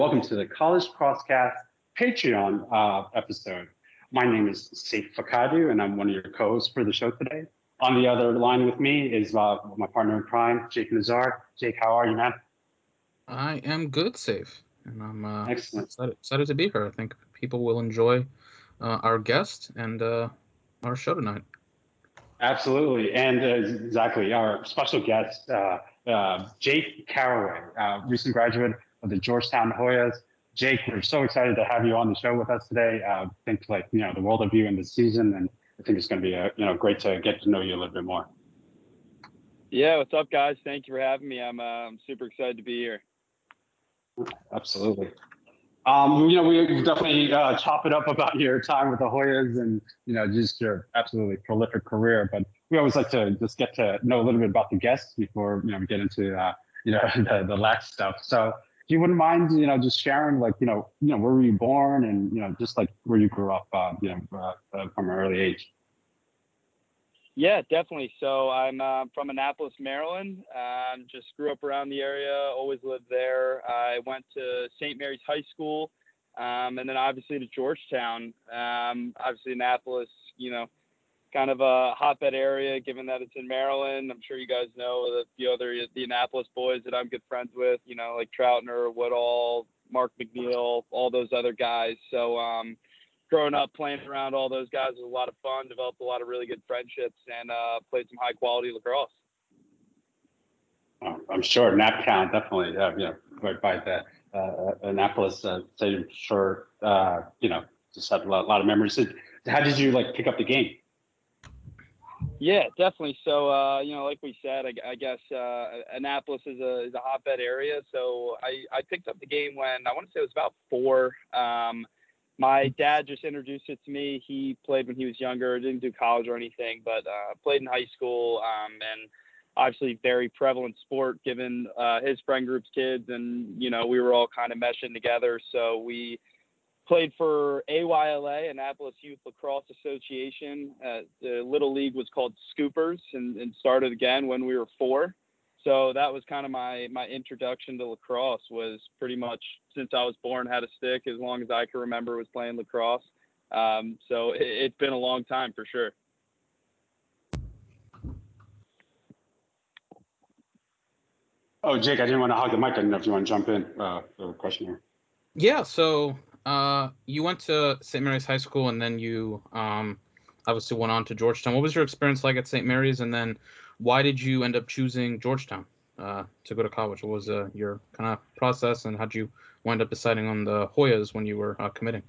welcome to the College Crosscast Patreon episode. My name is Saif Fakadu, and I'm one of your co-hosts for the show today. On the other line with me is my partner in crime, Jake Nazar. Jake, how are you, man? I am good, safe, and I'm Excellent. excited to be here. I think people will enjoy our guest and our show tonight. Absolutely, and exactly our special guest, Jake Caraway, recent graduate of the Georgetown Hoyas. Jake, we're so excited to have you on the show with us today. Think the world of you in this season, and I think it's going to be great to get to know you a little bit more. Yeah, what's up, guys? Thank you for having me. I'm super excited to be here. Absolutely. We definitely chop it up about your time with the Hoyas and just your absolutely prolific career. But we always like to just get to know a little bit about the guests before we get into the lax stuff. So, if you wouldn't mind, just sharing where were you born and just like where you grew up, from an early age. Yeah, definitely. So I'm from Annapolis, Maryland. Just grew up around the area, always lived there. I went to St. Mary's High School, and then obviously to Georgetown. Obviously Annapolis, kind of a hotbed area, given that it's in Maryland. I'm sure you guys know the Annapolis boys that I'm good friends with, like Troutner, Woodall, Mark McNeil, all those other guys. So growing up playing around all those guys was a lot of fun, developed a lot of really good friendships, and played some high quality lacrosse. I'm sure NapCount definitely, right by the Annapolis Stadium. Sure, just had a lot of memories. So how did you pick up the game? Yeah, definitely. So, like we said, I guess Annapolis is a hotbed area. So I picked up the game when I want to say it was about 4. My dad just introduced it to me. He played when he was younger, didn't do college or anything, but played in high school, and obviously very prevalent sport given his friend group's kids. And, we were all kind of meshing together. So we played for AYLA, Annapolis Youth Lacrosse Association. The little league was called Scoopers and started again when we were 4. So that was kind of my introduction to lacrosse. Was pretty much since I was born, had a stick as long as I can remember, was playing lacrosse. So it's been a long time for sure. Oh, Jake, I didn't want to hog the mic. I didn't know if you want to jump in for a question here. Yeah, so you went to St. Mary's High School, and then you obviously went on to Georgetown. What was your experience like at St. Mary's, and then why did you end up choosing Georgetown to go to college? What was your kind of process, and how did you wind up deciding on the Hoyas when you were committing?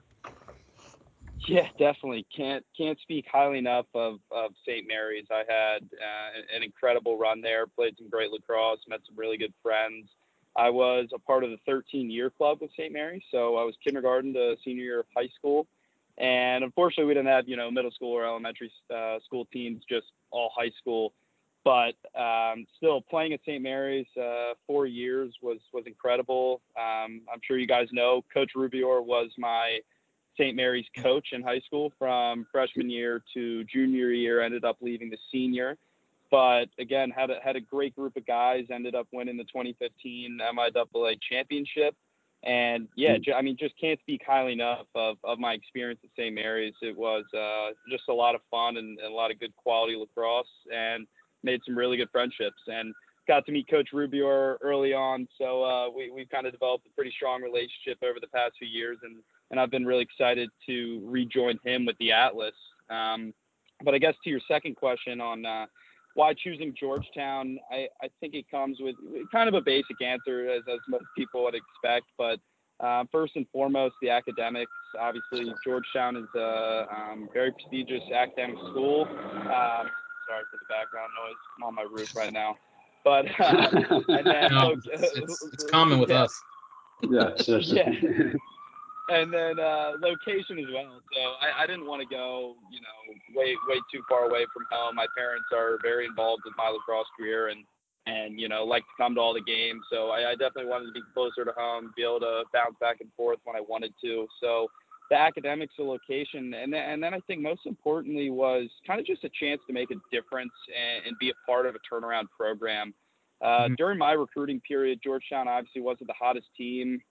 Yeah, definitely. Can't speak highly enough of St. Mary's. I had an incredible run there, played some great lacrosse, met some really good friends. I was a part of the 13-year club with St. Mary's, so I was kindergarten to senior year of high school. And unfortunately, we didn't have, middle school or elementary school teams, just all high school. But still, playing at St. Mary's 4 years was incredible. I'm sure you guys know Coach Rubior was my St. Mary's coach in high school from freshman year to junior year, ended up leaving the senior. But again, had a great group of guys, ended up winning the 2015 MIAA championship. And yeah, just can't speak highly enough of my experience at St. Mary's. It was just a lot of fun and a lot of good quality lacrosse, and made some really good friendships, and got to meet Coach Rubior early on. So we've kind of developed a pretty strong relationship over the past few years, and I've been really excited to rejoin him with the Atlas. But I guess to your second question on why choosing Georgetown, I think it comes with kind of a basic answer, as most people would expect. But first and foremost, the academics. Obviously, Georgetown is a very prestigious academic school. Sorry for the background noise. I'm on my roof right now. But and then No, it's common with us. Yeah, sure. Yeah. And then location as well. So I didn't want to go, way too far away from home. My parents are very involved with my lacrosse career and like to come to all the games. So I definitely wanted to be closer to home, be able to bounce back and forth when I wanted to. So the academics, the location, and then I think most importantly was kind of just a chance to make a difference and be a part of a turnaround program. During my recruiting period, Georgetown obviously wasn't the hottest team.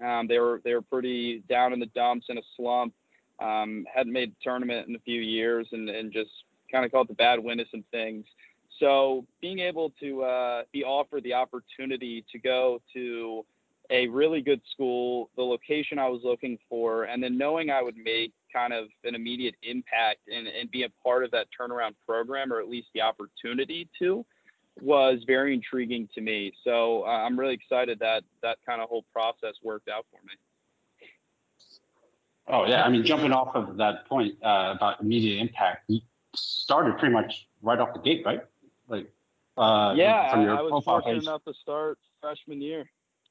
They were pretty down in the dumps, in a slump. Hadn't made the tournament in a few years, and just kind of caught the bad wind of some things. So being able to be offered the opportunity to go to a really good school, the location I was looking for, and then knowing I would make kind of an immediate impact and be a part of that turnaround program, or at least the opportunity to, was very intriguing to me. So I'm really excited that that kind of whole process worked out for me. Oh yeah, I mean, jumping off of that point about immediate impact, you started pretty much right off the gate, right? Like, from your I was profile fortunate page. enough to start freshman year.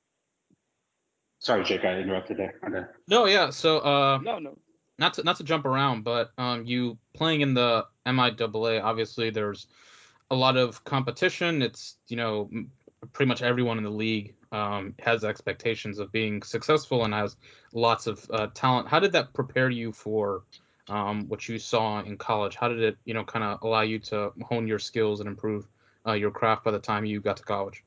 Sorry, Jake, I interrupted there. Okay. No, yeah. So No. not to jump around, but you playing in the MIAA, obviously there's a lot of competition. It's, pretty much everyone in the league has expectations of being successful and has lots of talent. How did that prepare you for what you saw in college? How did it, kind of allow you to hone your skills and improve your craft by the time you got to college?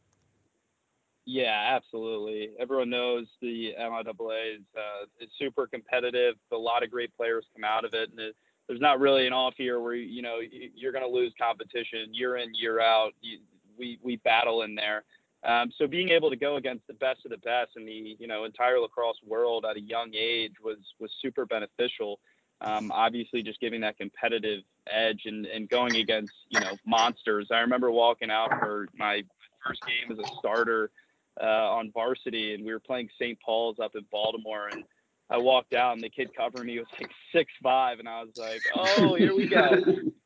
Yeah, absolutely. Everyone knows the MIAA is super competitive. A lot of great players come out of it, and there's not really an off year where you're going to lose competition year in, year out. We battle in there. So being able to go against the best of the best in the entire lacrosse world at a young age was super beneficial. Obviously, just giving that competitive edge and going against monsters. I remember walking out for my first game as a starter on varsity, and we were playing St. Paul's up in Baltimore, and I walked out and the kid covering me was like 6'5", and I was like, oh, here we go.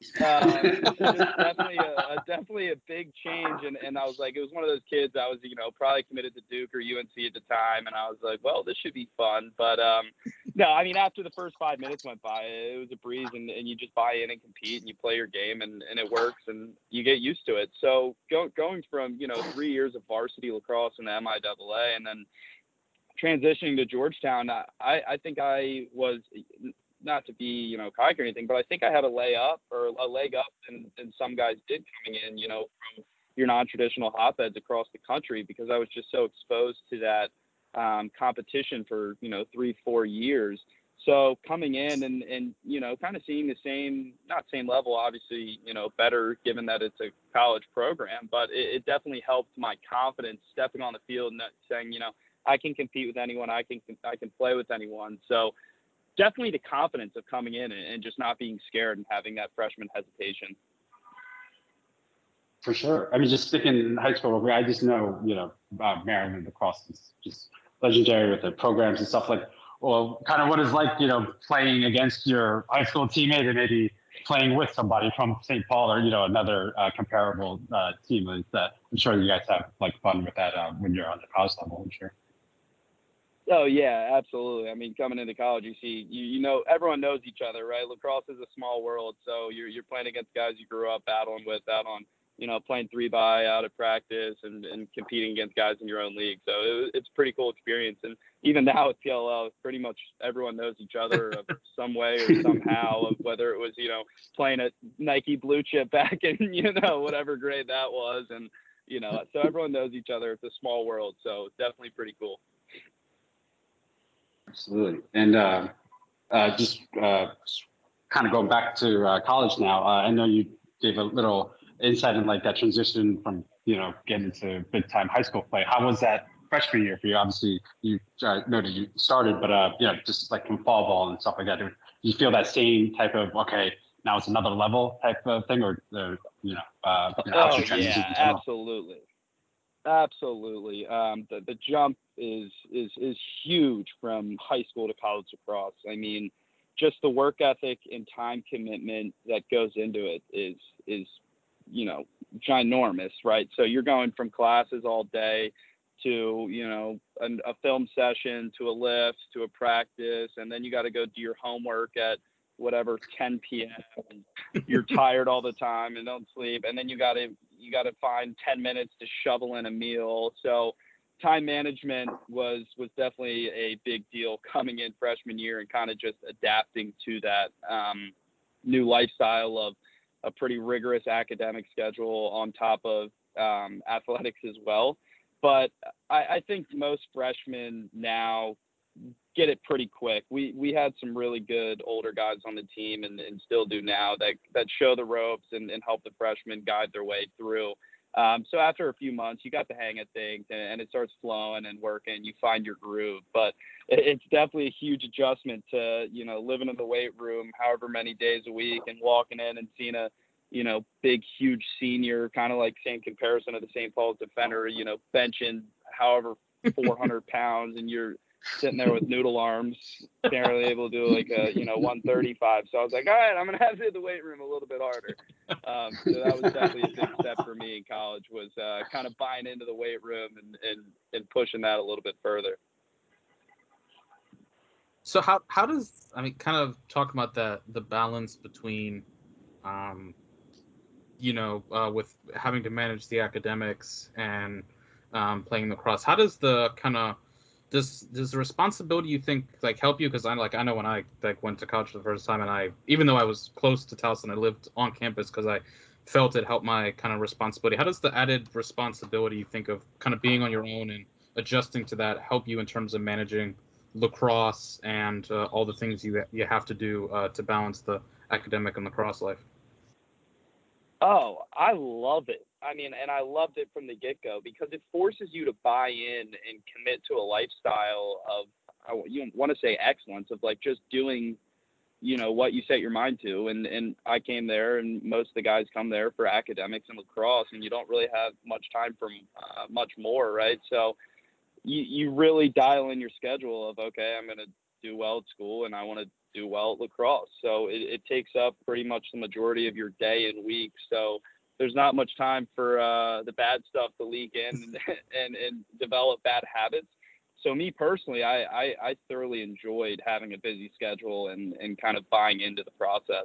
Just definitely a big change, and I was like, it was one of those kids. I was probably committed to Duke or UNC at the time, and I was like, well, this should be fun. But no, I mean, after the first 5 minutes went by, it was a breeze, and you just buy in and compete, and you play your game, and it works, and you get used to it. So going from 3 years of varsity lacrosse in the MIAA, and then transitioning to Georgetown, I think I was, not to be cocky or anything, but I think I had a leg up than some guys did coming in from your non-traditional hotbeds across the country, because I was just so exposed to that competition for 3-4 years. So coming in and kind of seeing the same, not same level, obviously better given that it's a college program, but it definitely helped my confidence stepping on the field and saying I can compete with anyone. I can play with anyone. So definitely the confidence of coming in and just not being scared and having that freshman hesitation. For sure. I mean, just sticking in high school, I just know, Maryland lacrosse is just legendary with the programs and stuff. Like, well, kind of what it's like, playing against your high school teammate and maybe playing with somebody from St. Paul or, another comparable team. I'm sure you guys have like fun with that when you're on the college level, I'm sure. Oh yeah, absolutely. I mean, coming into college, you see, everyone knows each other, right? Lacrosse is a small world, so you're playing against guys you grew up battling with out on, playing 3-by out at practice and competing against guys in your own league. So it's a pretty cool experience. And even now at PLL, pretty much everyone knows each other of some way or somehow, of whether it was, playing at Nike Blue Chip back in, whatever grade that was. And, so everyone knows each other. It's a small world. So definitely pretty cool. Absolutely. And just kind of going back to college now, I know you gave a little insight in like that transition from, getting into big time high school play. How was that freshman year for you? Obviously, you noted you started, but, just like from fall ball and stuff like that, do you feel that same type of, okay, now it's another level type of thing, or, how's your transition in general? Absolutely. Absolutely. The jump is huge from high school to college lacrosse. I mean, just the work ethic and time commitment that goes into it is ginormous, right? So you're going from classes all day to a film session, to a lift, to a practice, and then you got to go do your homework at whatever 10 p.m. and you're tired all the time and don't sleep, and then you got to find 10 minutes to shovel in a meal. So time management was definitely a big deal coming in freshman year, and kind of just adapting to that new lifestyle of a pretty rigorous academic schedule on top of athletics as well. but I think most freshmen now get it pretty quick. We had some really good older guys on the team and still do now that show the ropes and help the freshmen guide their way through. So after a few months, you got the hang of things and it starts flowing and working. You find your groove, but it's definitely a huge adjustment to, living in the weight room however many days a week and walking in and seeing a, big, huge senior, kind of like same comparison of the St. Paul's defender, benching however 400 pounds, and you're sitting there with noodle arms, barely able to do like a 135. So I was like, all right, I'm gonna have to hit the weight room a little bit harder. So that was definitely a big step for me in college, was kind of buying into the weight room and pushing that a little bit further. So how does, I mean, kind of talk about the balance between with having to manage the academics and playing lacrosse. How does the kind of does the responsibility, you think, like help you? Because I know when I went to college for the first time, and I, even though I was close to Towson, I lived on campus because I felt it helped my kind of responsibility. How does the added responsibility, you think, of kind of being on your own and adjusting to that help you in terms of managing lacrosse and all the things you have to do to balance the academic and lacrosse life? Oh, I love it. I mean, and I loved it from the get-go because it forces you to buy in and commit to a lifestyle of, you want to say excellence, of like just doing, what you set your mind to. And I came there, and most of the guys come there for academics and lacrosse, and you don't really have much time for much more, right? So you really dial in your schedule of, okay, I'm going to do well at school and I want to do well at lacrosse. So it takes up pretty much the majority of your day and week. So there's not much time for the bad stuff to leak in and develop bad habits. So me personally, I thoroughly enjoyed having a busy schedule and kind of buying into the process.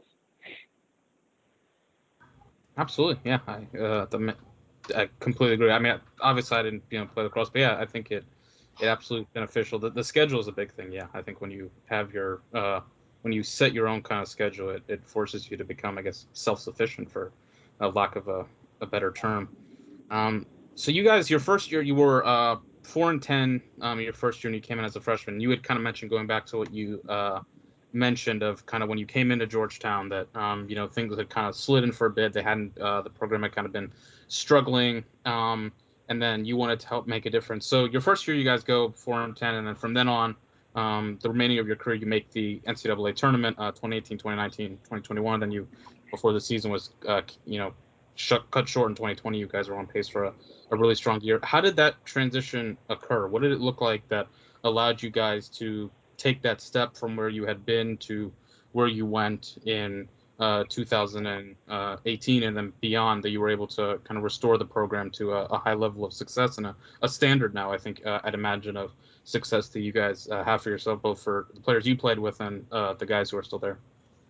Absolutely, yeah. I completely agree. I mean, obviously I didn't play lacrosse, but yeah, I think it absolutely beneficial. The schedule is a big thing. Yeah, I think when you have your when you set your own kind of schedule, it forces you to become, I guess, self-sufficient, for a lack of a better term. So you guys, your first year, you were 4-10. Your first year when you came in as a freshman, you had kind of mentioned, going back to what you mentioned of kind of when you came into Georgetown, that things had kind of slid in for a bit. They hadn't the program had kind of been struggling, and then you wanted to help make a difference. So your first year, you guys go 4-10, and then from then on, the remaining of your career, you make the NCAA tournament, 2018, 2019, 2021. Then you, before the season was cut short in 2020, you guys were on pace for a really strong year. How did that transition occur? What did it look like that allowed you guys to take that step from where you had been to where you went in 2018 and then beyond, that you were able to kind of restore the program to a high level of success and a standard now, I think, I'd imagine, of success that you guys have for yourself, both for the players you played with and the guys who are still there?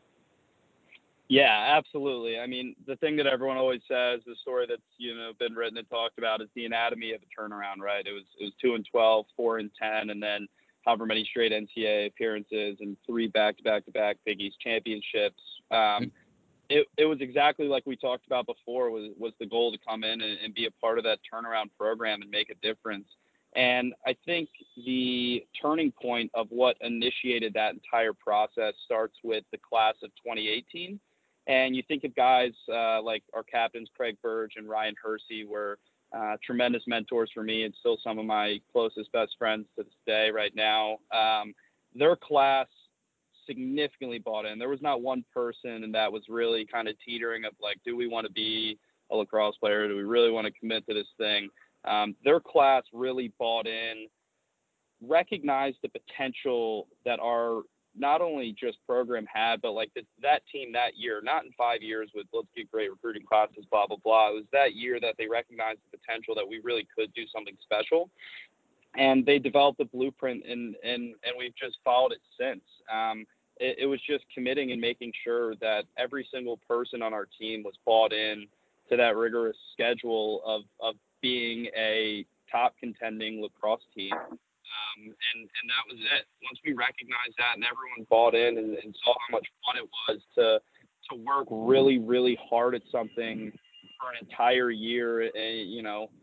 Yeah, absolutely. I mean, the thing that everyone always says, the story that's been written and talked about, is the anatomy of a turnaround, right? It was 2-12, 4-10, and then however many straight NCAA appearances and 3 back-to-back Big East championships. It was exactly like we talked about before. Was the goal to come in and be a part of that turnaround program and make a difference. And I think the turning point of what initiated that entire process starts with the class of 2018. And you think of guys like our captains, Craig Burge and Ryan Hersey, were tremendous mentors for me and still some of my closest best friends to this day right now. Their class significantly bought in. There was not one person that was really kind of teetering of like, do we want to be a lacrosse player? Do we really want to commit to this thing? Their class really bought in, recognized the potential that our not only just program had, but like that team that year, not in 5 years with let's get great recruiting classes, blah, blah, blah. It was that year that they recognized the potential that we really could do something special. And they developed a blueprint and we've just followed it since. It was just committing and making sure that every single person on our team was bought in to that rigorous schedule of being a top contending lacrosse team. And that was it. Once we recognized that and everyone bought in and saw how much fun it was to work really, really hard at something for an entire year,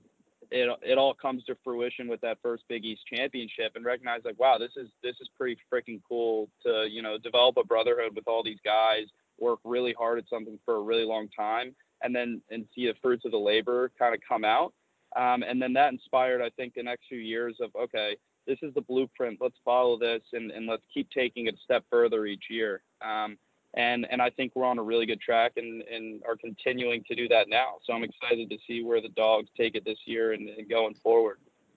it all comes to fruition with that first Big East championship, and recognize like, wow, this is pretty freaking cool to, you know, develop a brotherhood with all these guys, work really hard at something for a really long time, and see the fruits of the labor kind of come out. And then that inspired, I think, the next few years of, okay, this is the blueprint. Let's follow this and let's keep taking it a step further each year. And I think we're on a really good track and are continuing to do that now. So I'm excited to see where the Dogs take it this year and going forward.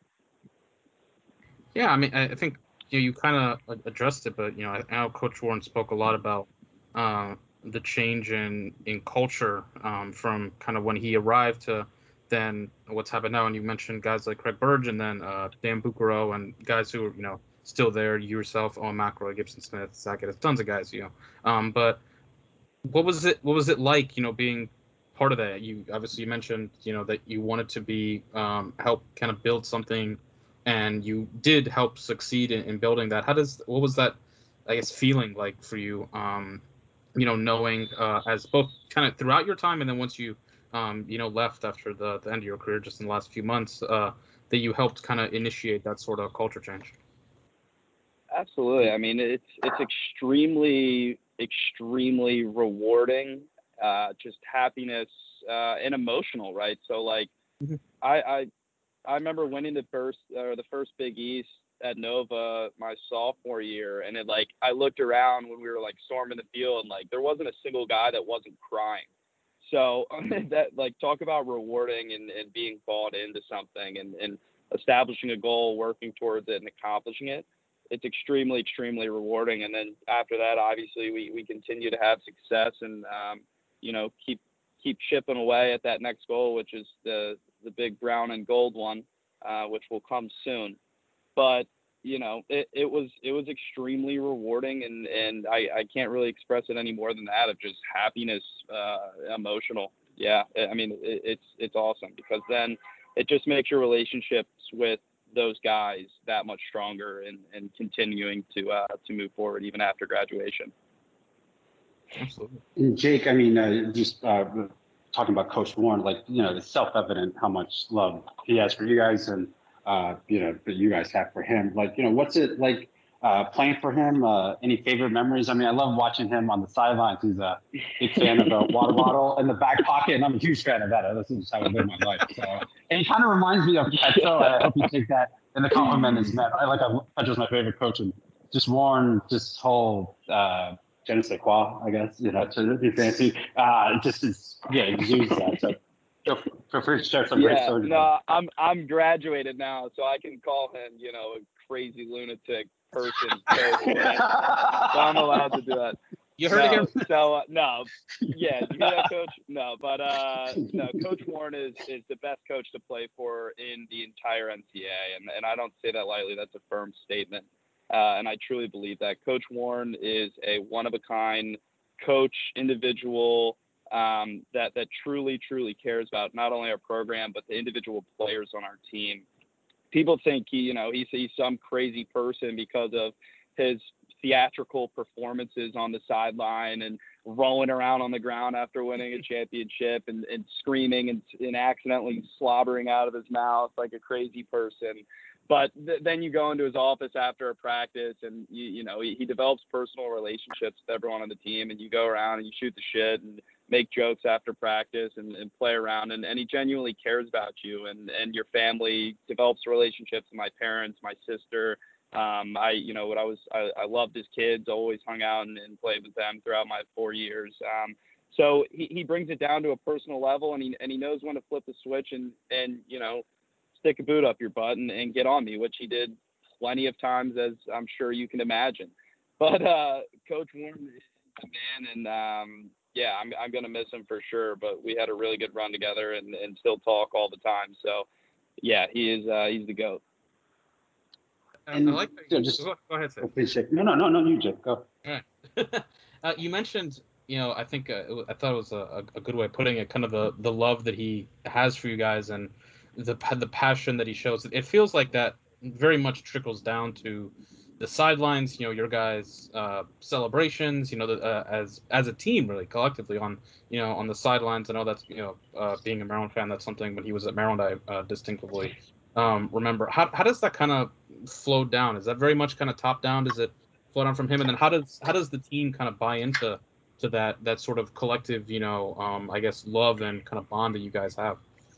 Yeah, I mean, I think you kind of addressed it, but I know Coach Warren spoke a lot about the change in culture from kind of when he arrived to then what's happened now. And you mentioned guys like Craig Burge and then Dan Bucaro and guys who are still there. You yourself, Owen McElroy, Gibson Smith, Sackett, tons of guys. But what was it like? Being part of that. You obviously mentioned that you wanted to be help kind of build something, and you did help succeed in building that. What was that, I guess, feeling like for you? Knowing as both kind of throughout your time and then once you left after the end of your career, just in the last few months, that you helped kind of initiate that sort of culture change. Absolutely. I mean, it's extremely, extremely rewarding, just happiness and emotional, right? So like, Mm-hmm. I remember winning the first Big East at Nova my sophomore year, and I looked around when we were like storming the field, and like there wasn't a single guy that wasn't crying. So that, like, talk about rewarding and being bought into something and establishing a goal, working towards it, and accomplishing it. It's extremely, extremely rewarding. And then after that, obviously, we continue to have success and keep chipping away at that next goal, which is the big brown and gold one, which will come soon. But it was extremely rewarding, and I can't really express it any more than that, of just happiness, emotional. Yeah, I mean, it's awesome, because then it just makes your relationships with those guys that much stronger and continuing to move forward even after graduation. Absolutely. And Jake, I mean, just talking about Coach Warren, like, it's self-evident how much love he has for you guys, and that you guys have for him. Like, what's it like playing for him? Any favorite memories? I mean, I love watching him on the sidelines. He's a big fan of the water bottle in the back pocket, and I'm a huge fan of that. This is how I live my life. So, and he kind of reminds me of Petro. I hope you take that in the compliment as meant. Petro's my favorite coach, and just Warren, just whole je ne sais quoi, I guess, to be fancy. Just is, exudes that. So feel free to share some great stories. No, I'm graduated now, so I can call him, a crazy lunatic person. So I'm allowed to do that. You heard it here. So no, yeah, you hear that, Coach? No, but no, Coach Warren is the best coach to play for in the entire NCAA, and I don't say that lightly. That's a firm statement, and I truly believe that. Coach Warren is a one-of-a-kind coach, individual, that truly, truly cares about not only our program, but the individual players on our team. People think he's some crazy person because of his theatrical performances on the sideline and rolling around on the ground after winning a championship and screaming and accidentally slobbering out of his mouth like a crazy person. But then you go into his office after a practice, and he develops personal relationships with everyone on the team, and you go around and you shoot the shit and make jokes after practice and play around, and he genuinely cares about you and your family, develops relationships with my parents, my sister. I loved his kids, always hung out and played with them throughout my 4 years. So he brings it down to a personal level, and he knows when to flip the switch and stick a boot up your butt and get on me, which he did plenty of times, as I'm sure you can imagine. But Coach Warren is a man, and I'm going to miss him for sure. But we had a really good run together and still talk all the time. So, yeah, he's the GOAT. And I like that. just go ahead, Sid. No, you, Jake, go. All right. You mentioned, I think I thought it was a good way of putting it, kind of the love that he has for you guys and the passion that he shows. It feels like that very much trickles down to the sidelines, your guys' celebrations, as a team, really collectively on the sidelines. I know that's being a Maryland fan, that's something when he was at Maryland I distinctively remember. How does that kind of flow down? Is that very much kind of top down? Does it flow down from him? And then how does the team kind of buy into that sort of collective, I guess love and kind of bond that you guys have?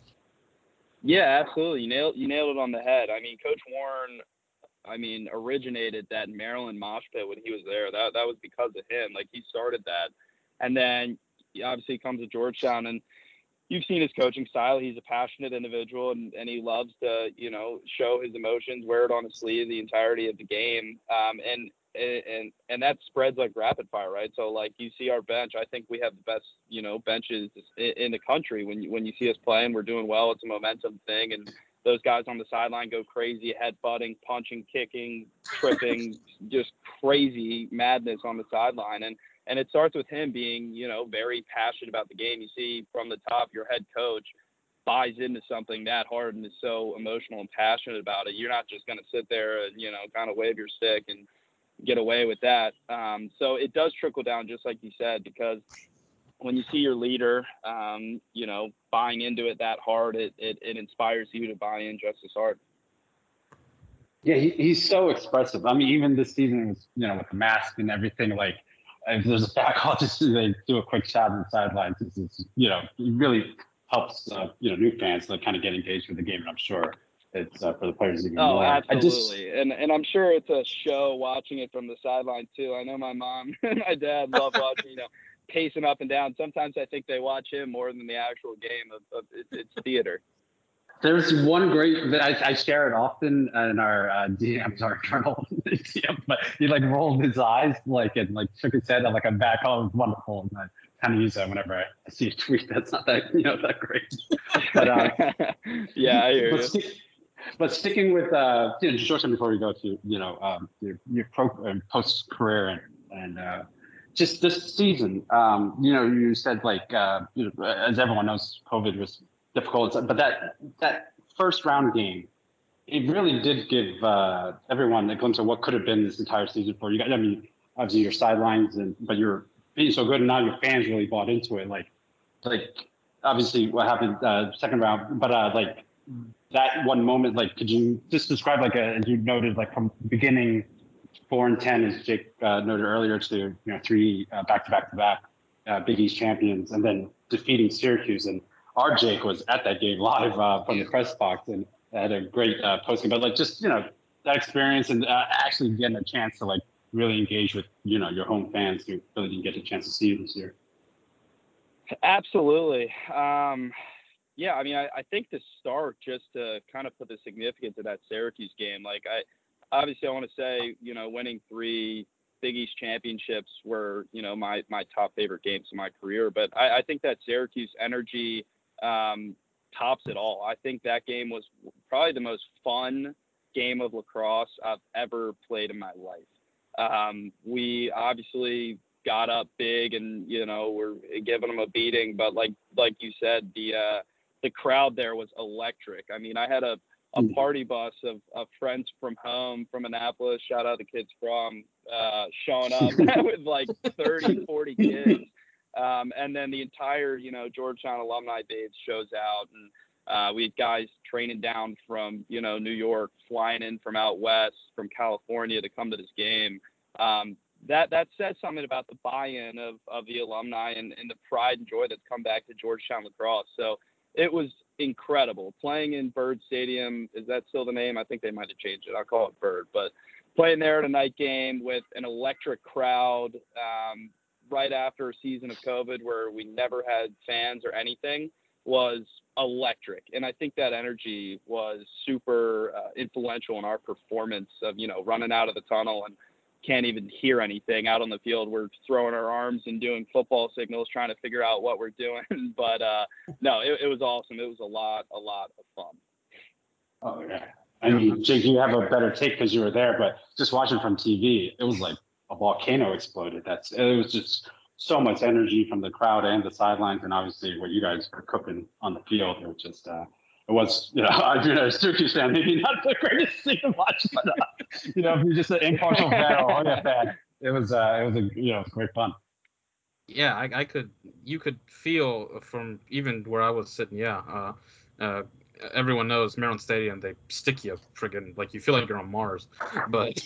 Yeah, absolutely. You nailed it on the head. I mean, Coach Warren, originated that Maryland mosh pit when he was there. That was because of him. Like, he started that. And then he obviously comes to Georgetown, and you've seen his coaching style. He's a passionate individual, and he loves to, show his emotions, wear it on his sleeve the entirety of the game. And that spreads like rapid fire, right? So, like, you see our bench. I think we have the best, benches in the country. When you see us playing, we're doing well. It's a momentum thing, and those guys on the sideline go crazy, headbutting, punching, kicking, tripping, just crazy madness on the sideline. And it starts with him being, very passionate about the game. You see from the top, your head coach buys into something that hard and is so emotional and passionate about it. You're not just going to sit there and, kind of wave your stick and get away with that. So it does trickle down, just like you said, because when you see your leader, buying into it that hard, it inspires you to buy in just as hard. Yeah, he's so expressive. I mean, even this season was, with the mask and everything, like, if there's a back, I'll just do a quick shot on the sidelines. It's it really helps, new fans to kind of get engaged with the game. And I'm sure it's for the players even more. Absolutely. And I'm sure it's a show watching it from the sideline too. I know my mom and my dad love watching, pacing up and down. Sometimes I think they watch him more than the actual game of it's theater. There's one great that I share it often in our DMs, our internal DM, but he like rolled his eyes and shook his head. I'm like, I'm back. Oh, it was wonderful. And I kind of use that whenever I see a tweet that's not that that great. But yeah, I hear you. But sticking with Georgetown before we go to your post career and just this season, you said as everyone knows, COVID was difficult, but that first round game, it really did give everyone a glimpse of what could have been this entire season for you guys. I mean, obviously your sidelines, but you're being so good, and now your fans really bought into it. Like obviously what happened second round, but that one moment, could you just describe as you noted, from beginning 4-10, as Jake noted earlier, to 3 back-to-back Big East champions, and then defeating Syracuse. And our Jake was at that game live from the press box and had a great posting. But just that experience and actually getting a chance to really engage with your home fans who really didn't get a chance to see you this year. Absolutely. Yeah, I think to start, just to kind of put the significance of that Syracuse game, I want to say, winning 3 Big East championships were, my top favorite games of my career. But I think that Syracuse energy tops it all. I think that game was probably the most fun game of lacrosse I've ever played in my life. We obviously got up big and, we're giving them a beating. But like you said, the crowd there was electric. I had a party bus of friends from home, from Annapolis, shout out the kids from, showing up with 30, 40 kids. And then the entire, Georgetown alumni base shows out. And we had guys training down from, New York, flying in from out west, from California to come to this game. That says something about the buy-in of the alumni and the pride and joy that's come back to Georgetown lacrosse. So it was incredible. Playing in Bird Stadium, is that still the name? I think they might have changed it. I'll call it Bird. But playing there at a night game with an electric crowd right after a season of COVID where we never had fans or anything was electric. And I think that energy was super influential in our performance of, running out of the tunnel and can't even hear anything out on the field. We're throwing our arms and doing football signals, trying to figure out what we're doing. But no, it was awesome. It was a lot of fun. Oh yeah. I mean, Jake, you have a better take because you were there, but just watching from TV, it was like a volcano exploded. It was just so much energy from the crowd and the sidelines, and obviously what you guys are cooking on the field. It was just it was, a Syracuse fan, maybe not the greatest thing to watch, but if you're just an impartial fan or a Hoya fan, it was great fun. Yeah, you could feel from even where I was sitting. Yeah, everyone knows Maryland Stadium. They stick you friggin' like you feel like you're on Mars. But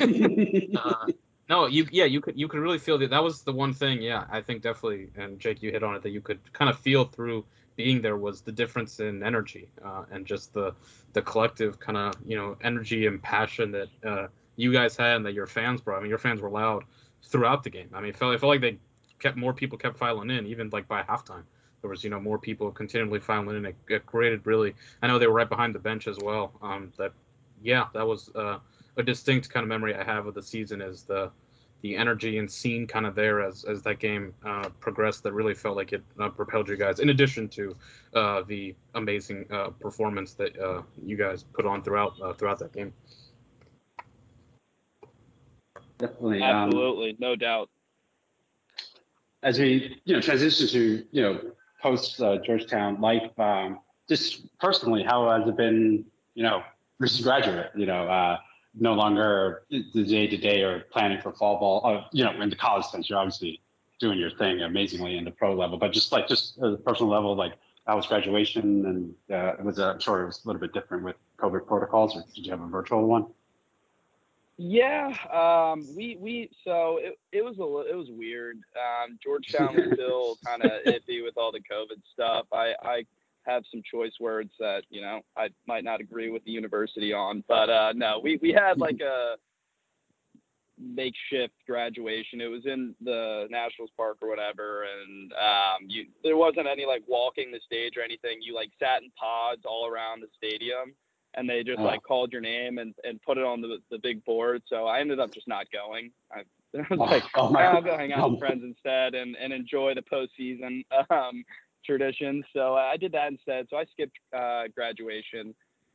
no, you could really feel that. That was the one thing. Yeah, I think definitely. And Jake, you hit on it that you could kind of feel through being there was the difference in energy and just the collective kind of energy and passion that you guys had and that your fans brought. I mean, your fans were loud throughout the game. I mean, it felt like they more people kept filing in, even like by halftime. There was more people continually filing in. It created really. I know they were right behind the bench as well. That was a distinct kind of memory I have of the season is the energy and scene kind of there as that game progressed. That really felt like it propelled you guys. In addition to the amazing performance that you guys put on throughout that game. Definitely, absolutely, no doubt. As we transition to post Georgetown life, just personally, how has it been? Versus graduate, no longer the day to day or planning for fall ball. In the college sense, you're obviously doing your thing amazingly in the pro level, but just at a personal level, like how was graduation, and I'm sure it was a little bit different with COVID protocols, or did you have a virtual one? Yeah, so it was weird. Georgetown was still kind of iffy with all the COVID stuff. I have some choice words that I might not agree with the university on, but no, we had like a makeshift graduation. It was in the Nationals Park or whatever, and there wasn't any like walking the stage or anything. You like sat in pods all around the stadium, and they just like called your name and put it on the big board. So I ended up just not going. I was like, I'll go hang out with friends instead and enjoy the postseason tradition. So I did that instead. So I skipped graduation.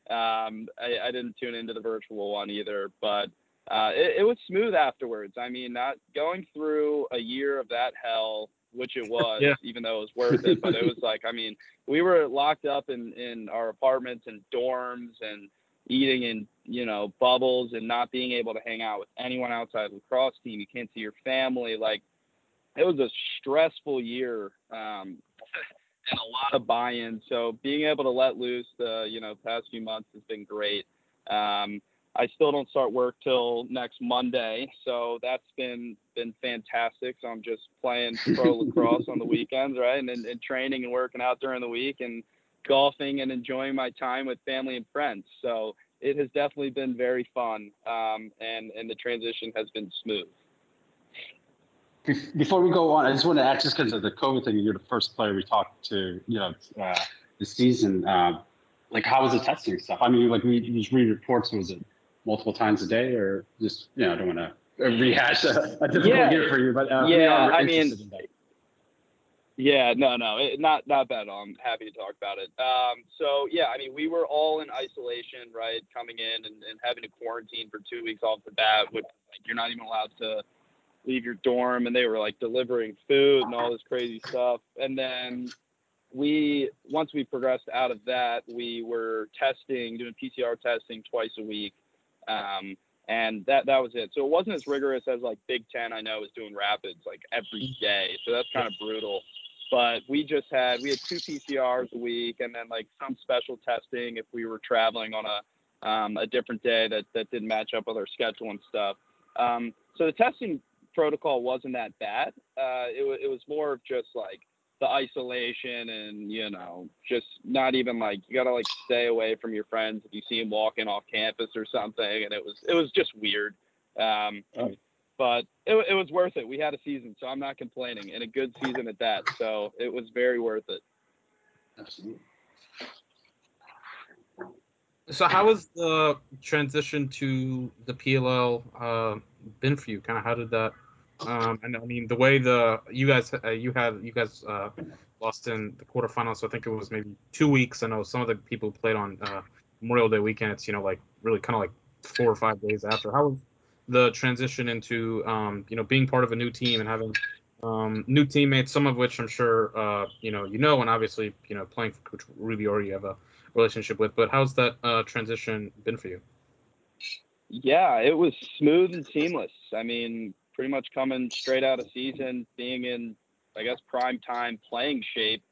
I didn't tune into the virtual one either, but it was smooth afterwards. I mean, not going through a year of that hell, which it was, even though it was worth it. But it was like, I mean, we were locked up in our apartments and dorms and eating in, bubbles and not being able to hang out with anyone outside the lacrosse team. You can't see your family. Like, it was a stressful year and a lot of buy-in. So being able to let loose the, past few months has been great. I still don't start work till next Monday, so that's been fantastic. So I'm just playing pro lacrosse on the weekends, right, and training and working out during the week, and golfing and enjoying my time with family and friends. So it has definitely been very fun, and the transition has been smooth. Before we go on, I just want to ask, just because of the COVID thing, you're the first player we talked to, this season. Like, how was the testing stuff? I mean, like, we just read reports. Was it multiple times a day, or just, I don't want to rehash a difficult year for you, but we are interested in that. Yeah, no, not bad at all. I'm happy to talk about it. So yeah, I mean, we were all in isolation, right, coming in and having to quarantine for 2 weeks off the bat, which like, you're not even allowed to leave your dorm, and they were like delivering food and all this crazy stuff. And then once we progressed out of that, we were doing PCR testing twice a week. And that was it. So it wasn't as rigorous as like Big Ten, I know, is doing rapids like every day. So that's kind of brutal. But we had 2 PCRs a week, and then like some special testing if we were traveling on a different day that didn't match up with our schedule and stuff. So the testing protocol wasn't that bad. It was more of just like the isolation and, just not even like, you got to like stay away from your friends if you see them walking off campus or something. And it was just weird. But it was worth it. We had a season, so I'm not complaining, and a good season at that. So it was very worth it. Absolutely. So how was the transition to the PLL been for you? Kind of how did that? And I mean the way you guys lost in the quarterfinals. So I think it was maybe 2 weeks. I know some of the people who played on Memorial Day weekend. It's like really kind of like 4 or 5 days after. How was the transition into being part of a new team and having new teammates, some of which I'm sure and obviously playing for Coach Rubio, you have relationship with. But how's that transition been for you? Yeah, it was smooth and seamless. I mean, pretty much coming straight out of season, being in, I guess, prime time playing shape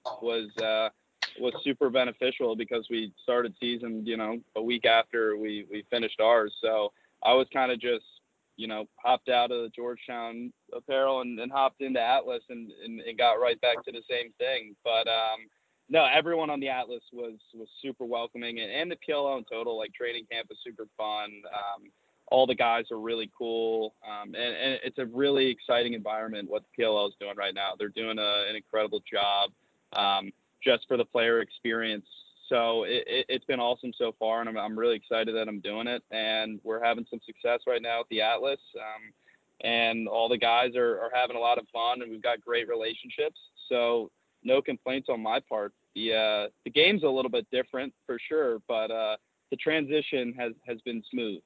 was super beneficial because we started season, a week after we finished ours. So I was kind of just, hopped out of the Georgetown apparel and hopped into Atlas and got right back to the same thing. But no, everyone on the Atlas was super welcoming, and the PLL in total. Like training camp was super fun. All the guys are really cool, and it's a really exciting environment. What the PLL is doing right now, they're doing an incredible job, just for the player experience. So it's been awesome so far, and I'm really excited that I'm doing it. And we're having some success right now at the Atlas, and all the guys are having a lot of fun, and we've got great relationships. So no complaints on my part. The game's a little bit different for sure, but the transition has been smooth.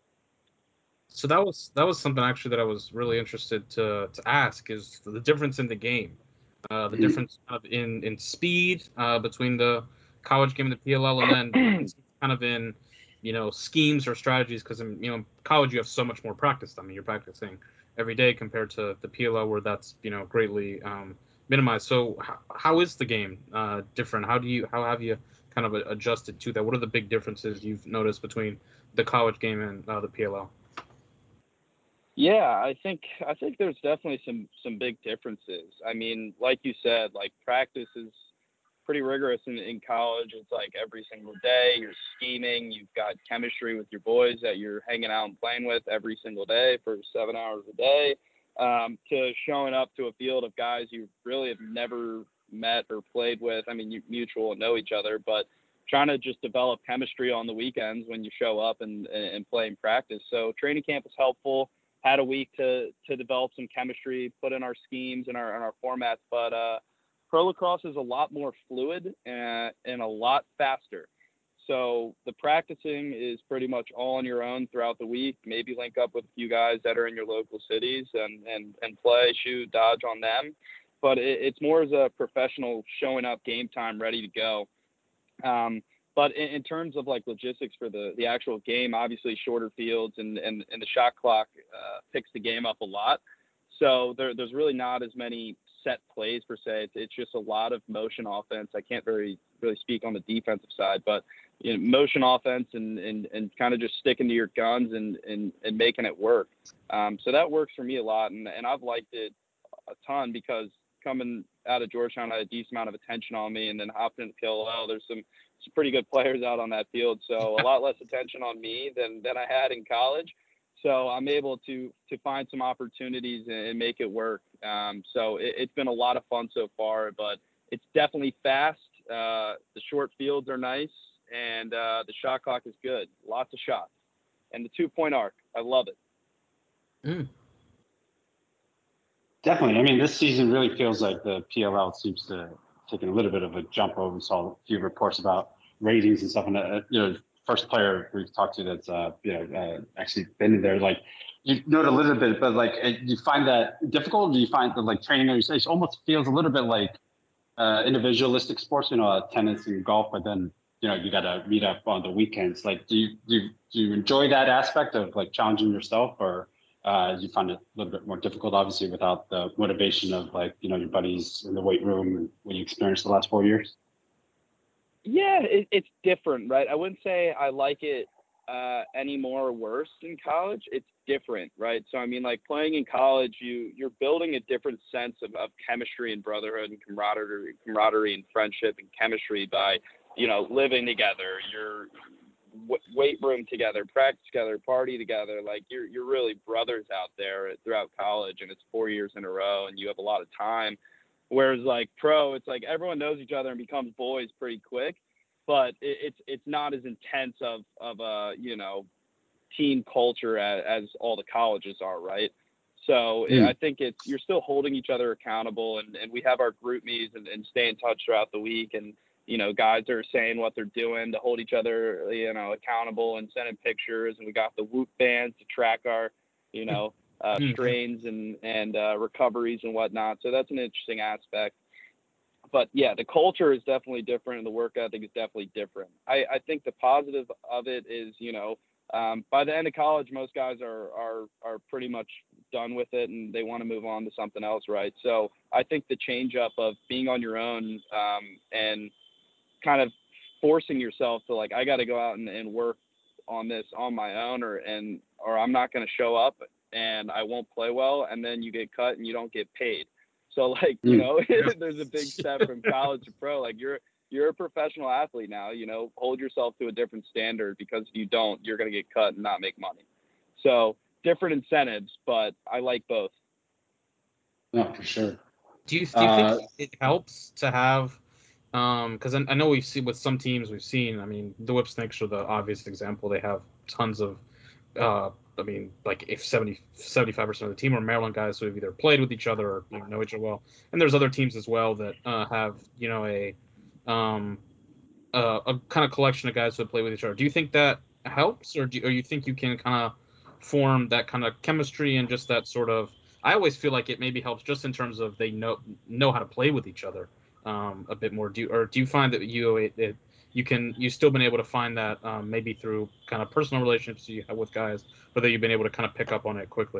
So that was something actually that I was really interested to ask is the difference in the game, the difference kind of in speed between the college game and the PLL, and then kind of in schemes or strategies because in college you have so much more practice. I mean, you're practicing every day compared to the PLL where that's greatly minimized. So how is the game different? How have you kind of adjusted to that? What are the big differences you've noticed between the college game and the PLL? Yeah, I think there's definitely some big differences. I mean, like you said, like practice is pretty rigorous in college. It's like every single day you're scheming. You've got chemistry with your boys that you're hanging out and playing with every single day for 7 hours a day. To showing up to a field of guys you really have never met or played with. I mean, you mutual and know each other, but trying to just develop chemistry on the weekends when you show up and play in practice. So training camp was helpful. Had a week to develop some chemistry, put in our schemes and our formats, but pro lacrosse is a lot more fluid and a lot faster. So the practicing is pretty much all on your own throughout the week. Maybe link up with a few guys that are in your local cities and play, shoot, dodge on them. But it's more as a professional showing up game time, ready to go. But in terms of like logistics for the actual game, obviously shorter fields and the shot clock picks the game up a lot. So there's really not as many set plays per se. It's just a lot of motion offense. I can't really speak on the defensive side, but motion offense and kind of just sticking to your guns and making it work. So that works for me a lot, and I've liked it a ton because coming out of Georgetown, I had a decent amount of attention on me, and then hopped into PLL. There's some pretty good players out on that field, so a lot less attention on me than I had in college. So I'm able to find some opportunities and make it work. So it's been a lot of fun so far, but it's definitely fast. The short fields are nice, and the shot clock is good. Lots of shots, and the 2-point arc. I love it. Mm. Definitely. I mean, this season really feels like the PLL seems to taking a little bit of a jump over. Saw a few reports about ratings and stuff, and first player we've talked to that's actually been in there. Like, you note a little bit, but like, you find that difficult? Do you find that like training on your stage almost feels a little bit like individualistic sports, tennis and golf, but then you got to meet up on the weekends. Like, do you enjoy that aspect of like challenging yourself, or you find it a little bit more difficult, obviously, without the motivation of like your buddies in the weight room and what you experienced the last 4 years? Yeah, it's different, right? I wouldn't say I like it any more or worse in college. It's different, right? So I mean, like playing in college, you're building a different sense of chemistry and brotherhood and camaraderie and friendship and chemistry by living together. You're weight room together, practice together, party together. Like you're really brothers out there throughout college, and it's 4 years in a row, and you have a lot of time. Whereas like pro, it's like everyone knows each other and becomes boys pretty quick, but it's not as intense of a team culture as all the colleges are, right? So I think you're still holding each other accountable, and we have our group meets and stay in touch throughout the week, and guys are saying what they're doing to hold each other accountable and sending pictures, and we got the Whoop bands to track our strains and recoveries and whatnot. So that's an interesting aspect. but yeah, the culture is definitely different, and the work ethic is definitely different. I think the positive of it is, by the end of college, most guys are pretty much done with it, and they want to move on to something else, right? So I think the change up of being on your own, and kind of forcing yourself to, like, I got to go out and work on this on my own, or I'm not going to show up and I won't play well, and then you get cut and you don't get paid. So, like, there's a big step from college to pro. Like, you're a professional athlete now, hold yourself to a different standard, because if you don't, you're going to get cut and not make money. So different incentives, but I like both. No, for sure. Do you think it helps to have, because I know we've seen with some teams we've seen, I mean, the Whipsnakes are the obvious example. They have tons of, I mean, like if 75% of the team are Maryland guys who have either played with each other or know each other well. And there's other teams as well that have, a kind of collection of guys who play with each other. Do you think that helps, or you think you can kind of form that kind of chemistry and just that sort of? I always feel like it maybe helps just in terms of they know how to play with each other a bit more. Do you find that you still been able to find that maybe through kind of personal relationships you have with guys, or that you've been able to kind of pick up on it quickly?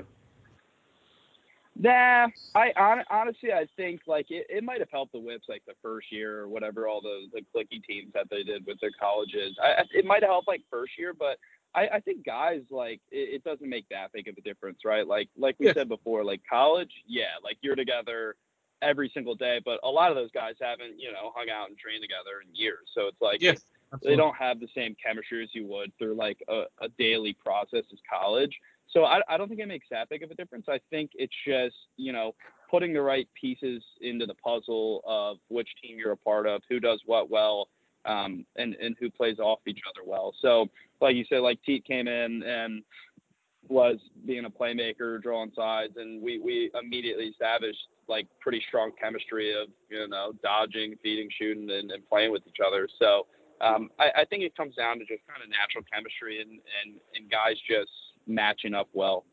Nah, honestly, I think, like, it might have helped the Whips, like, the first year or whatever, all the clicky teams that they did with their colleges. It might have helped, like, first year, but I think guys, like, it doesn't make that big of a difference, right? Like we said before, like, college, yeah, like, you're together every single day, but a lot of those guys haven't, hung out and trained together in years. So it's like, they don't have the same chemistry as you would through, like, a daily process as college. So I don't think it makes that big of a difference. I think it's just, putting the right pieces into the puzzle of which team you're a part of, who does what well, and who plays off each other well. So, like you said, like, Teat came in and was being a playmaker, drawing sides, and we immediately established, like, pretty strong chemistry of, dodging, feeding, shooting, and playing with each other. So I think it comes down to just kind of natural chemistry and guys just matching up well.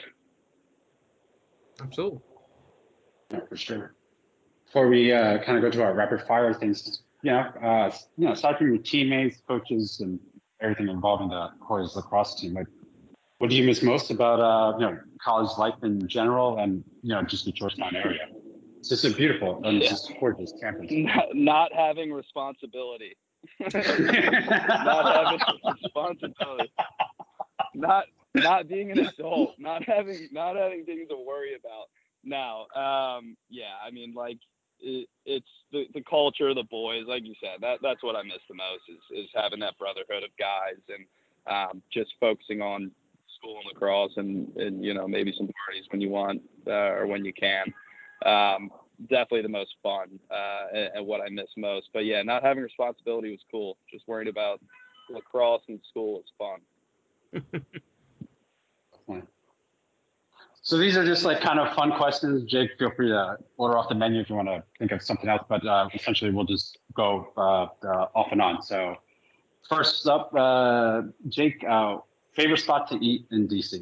Absolutely. Yeah, for sure. Before we kind of go to our rapid fire things, aside from your teammates, coaches, and everything involving the Hoyas lacrosse team, like, what do you miss most about college life in general, and just the Georgetown area? It's just a beautiful and it's just gorgeous campus. Not having responsibility. Not having responsibility. Not being an adult. Not having things to worry about now. Yeah, I mean, like, it's the culture, the boys, like you said. That's what I miss the most is having that brotherhood of guys, and just focusing on school and lacrosse, and maybe some parties when you want or when you can. Definitely the most fun and what I miss most. But yeah, not having responsibility was cool. Just worried about lacrosse and school was fun. So these are just, like, kind of fun questions. Jake, feel free to order off the menu if you want to think of something else, but essentially we'll just go off and on. So first up, Jake, favorite spot to eat in DC?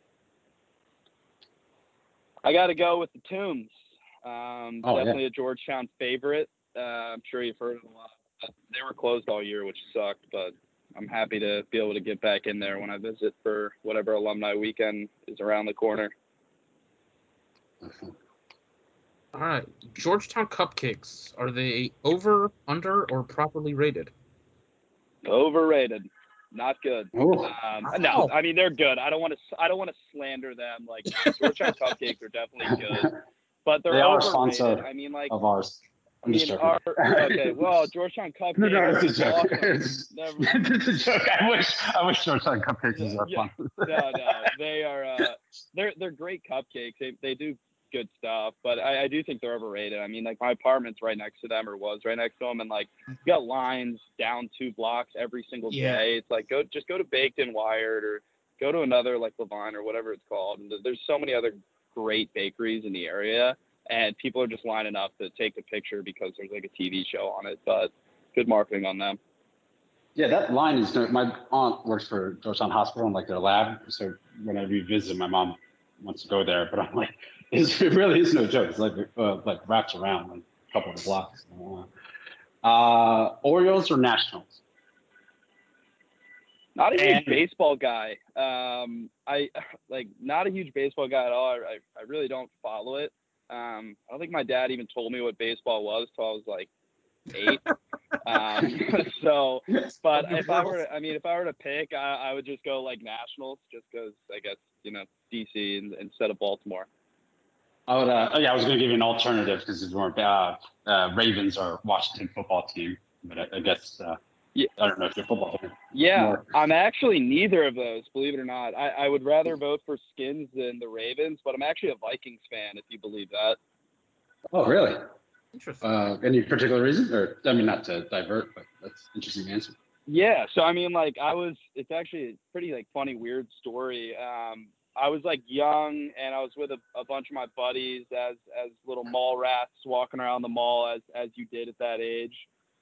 I got to go with the Tombs. Definitely a Georgetown favorite. I'm sure you've heard of a lot. They were closed all year, which sucked, but I'm happy to be able to get back in there when I visit for whatever alumni weekend is around the corner. All right. Georgetown cupcakes, are they over, under, or properly rated? Overrated. Not good. No, I mean, they're good. I don't want to slander them. Like, Georgetown cupcakes are definitely good, but they are overrated. I mean, like, of ours. Okay, well, Georgetown cupcakes. No, it's a joke. Awesome. It's a joke. I wish Georgetown cupcakes were fun. No, they are. They're great cupcakes. They do good stuff, but I do think they're overrated. I mean, like, my apartment's right next to them, or was right next to them, and, like, you got lines down 2 blocks every single day. It's like, go to Baked and Wired, or go to another, like, Levine or whatever it's called. And there's so many other great bakeries in the area, and people are just lining up to take the picture because there's, like, a TV show on it. But good marketing on them. Yeah, that line is good. My aunt works for Georgetown Hospital in, like, their lab, so whenever we visit, my mom wants to go there, but I'm like, it really is no joke. It's like wraps around. Like, couple of blocks. Orioles or Nationals? Not a huge And- baseball guy. I not a huge baseball guy at all. I really don't follow it. I don't think my dad even told me what baseball was till I was like 8. So, but if I were to pick, I would just go like Nationals, just because I guess DC instead of Baltimore. I would. I was going to give you an alternative because it's more Ravens or Washington football team, but I guess Yeah. I don't know if you're a football fan. Yeah, More. I'm actually neither of those, believe it or not. I would rather vote for Skins than the Ravens, but I'm actually a Vikings fan, if you believe that. Oh, really? Interesting. Any particular reason? Or, I mean, not to divert, but that's an interesting answer. Yeah, so I mean, like, it's actually a pretty, like, funny, weird story. I was, like, young, and I was with a bunch of my buddies as little mall rats walking around the mall, as you did at that age.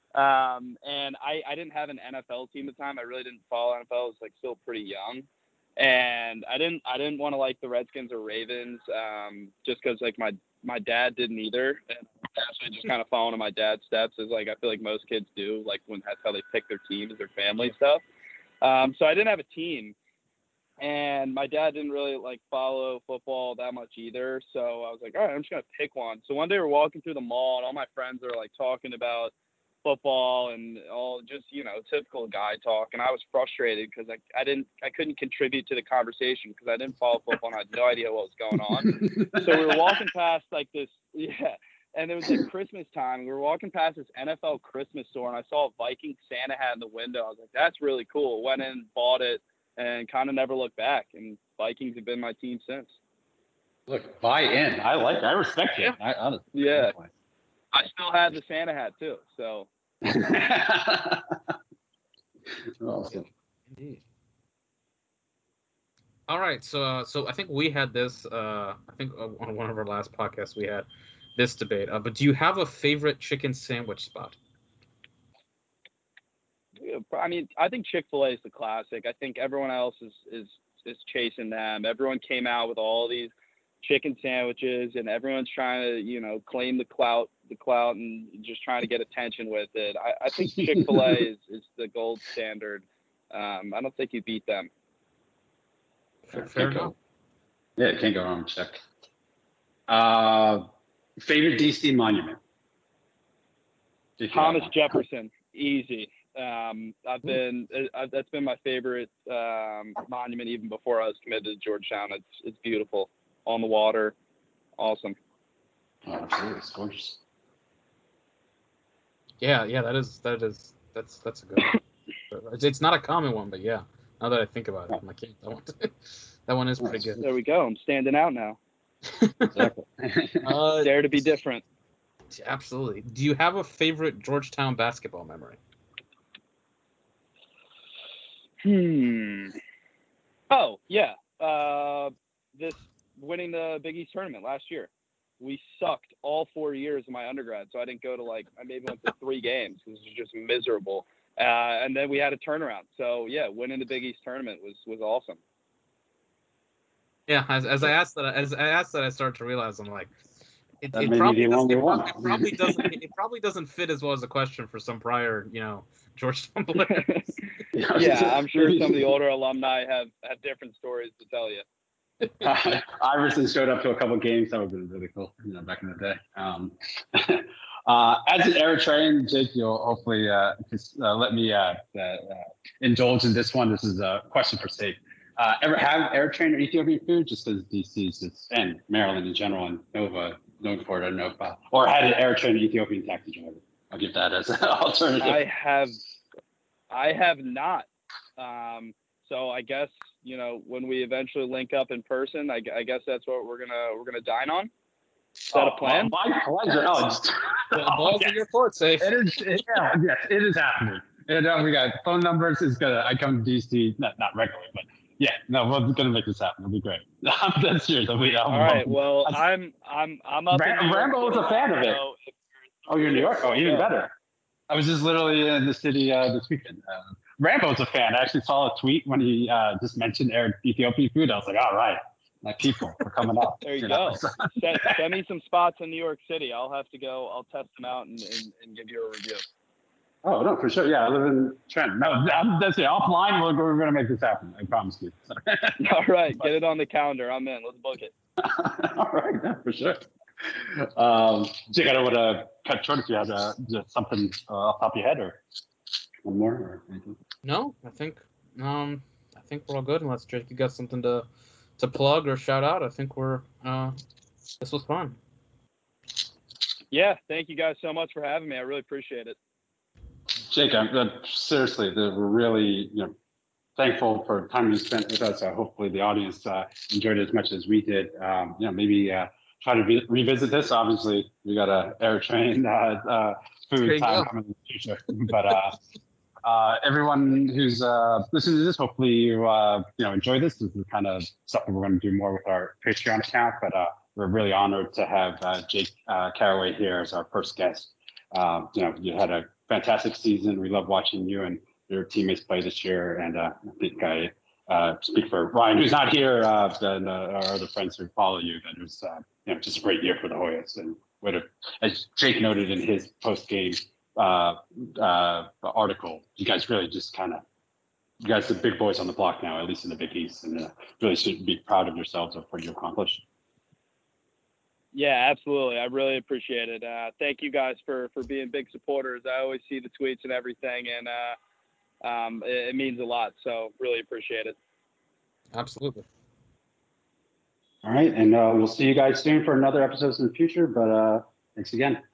And I didn't have an NFL team at the time. I really didn't follow NFL. I was, like, still pretty young. And I didn't want to like the Redskins or Ravens, just because, like, my dad didn't either. And actually just kind of following in my dad's steps, is like I feel like most kids do, like when that's how they pick their teams, their family stuff. So I didn't have a team, and my dad didn't really like follow football that much either. So I was like, all right, I'm just gonna pick one. So one day we're walking through the mall, and all my friends are like talking about football and all, just typical guy talk, and I was frustrated because I couldn't contribute to the conversation because I didn't follow football and I had no idea what was going on. So we were walking past like this, and it was like Christmas time. We were walking past this NFL Christmas store, and I saw a Viking Santa hat in the window. I was like, that's really cool. Went in, bought it, and kind of never looked back. And Vikings have been my team since. Look, buy in. I respect it. Yeah. I still had the Santa hat too, so. Awesome. Indeed. All right, so I think we had this. I think on one of our last podcasts we had this debate. But do you have a favorite chicken sandwich spot? I mean, I think Chick-fil-A is the classic. I think everyone else is chasing them. Everyone came out with all these chicken sandwiches, and everyone's trying to claim the clout and just trying to get attention with it. I think Chick-fil-A is the gold standard. I don't think you beat them. Fair enough. Yeah, can't go wrong with Chick. Favorite DC monument? Thomas Jefferson, easy. That's been my favorite monument even before I was committed to Georgetown. It's beautiful, on the water, awesome. Oh, absolutely, it's gorgeous. Yeah, that's a good one. It's not a common one, but yeah. Now that I think about it, I'm like, yeah, that one is pretty good. There we go. I'm standing out now. Exactly. Dare to be different. Absolutely. Do you have a favorite Georgetown basketball memory? Oh, yeah. This winning the Big East tournament last year. We sucked all 4 years of my undergrad, so I didn't go to I maybe went to 3 games. It was just miserable. And then we had a turnaround. So yeah, winning the Big East tournament was awesome. Yeah, as I asked that, I started to realize I'm like, it probably doesn't fit as well as a question for some prior, Georgetown players. Yeah, I'm sure some of the older alumni have different stories to tell you. Iverson showed up to a couple of games. That would have been really cool, back in the day. As an Eritrean, Jake, you'll hopefully just let me indulge in this one. This is a question for State. Ever have Eritrean or Ethiopian food? Just because DC is just, and Maryland in general, and Nova known for it. I don't know if, or had an Eritrean or Ethiopian taxi driver. I'll give that as an alternative. I have not. So I guess when we eventually link up in person, I guess that's what we're gonna dine on. Is that a plan? My pleasure. The ball's in your court, Safe. It is. Yes, it is happening. And we got phone numbers. I come to DC, not regularly, but yeah, no, we're gonna make this happen. It'll be great. I'm dead serious. All right. Well, I'm up. Rambo is a fan of it. Oh, you're in New York. Oh, even better. I was just literally in the city this weekend. Rambo's a fan. I actually saw a tweet when he just mentioned Ethiopian food. I was like, all right, my people for coming up. There you know? go. Send me some spots in New York City. I'll have to go. I'll test them out and give you a review. Oh no, for sure. Yeah, I live in Trent. No, that's it. Offline, we're gonna make this happen. I promise you. All right, get it on the calendar. I'm in. Let's book it. All right, yeah, for sure. Jake, I don't want to cut short if you had just something off the top of your head or one more or anything. No, I think we're all good. Unless Jake, you got something to plug or shout out. I think we're this was fun. Yeah, thank you guys so much for having me. I really appreciate it. Jake, seriously, we're really thankful for the time you spent with us. Hopefully, the audience enjoyed it as much as we did. Maybe try to revisit this. Obviously, we got a air train food time coming in the future. But everyone who's listening to this, hopefully you enjoy this. This is the kind of stuff that we're going to do more with our Patreon account. But we're really honored to have Jake Caraway here as our first guest. You had a fantastic season. We love watching you and your teammates play this year. And I think I speak for Ryan, who's not here, and our other friends who follow you. That it was just a great year for the Hoyas. And as Jake noted in his post game article, you guys really just you guys are the big boys on the block now, at least in the Big East, and really should be proud of yourselves of what you accomplished. Yeah, absolutely. I really appreciate it. Thank you guys for being big supporters. I always see the tweets and everything, and it means a lot. So really appreciate it. Absolutely. All right, and we'll see you guys soon for another episodes in the future. But thanks again.